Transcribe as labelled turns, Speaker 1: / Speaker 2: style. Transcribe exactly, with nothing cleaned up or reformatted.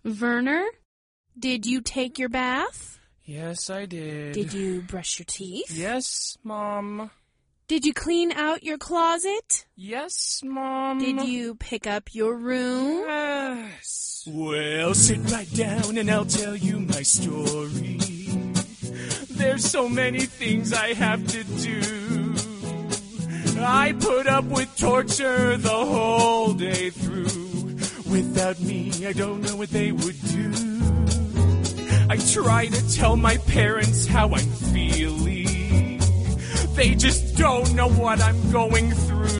Speaker 1: Werner, did you take your bath?
Speaker 2: Yes, I did.
Speaker 1: Did you brush your teeth?
Speaker 2: Yes, Mom.
Speaker 1: Did you clean out your closet?
Speaker 2: Yes, Mom.
Speaker 1: Did you pick up your room?
Speaker 2: Yes. Well, sit right down and I'll tell you my story. There's so many things I have to do. I put up with torture the whole day through. Without me, I don't know what they would do. I try to tell my parents how I'm feeling. They just don't know what I'm going through.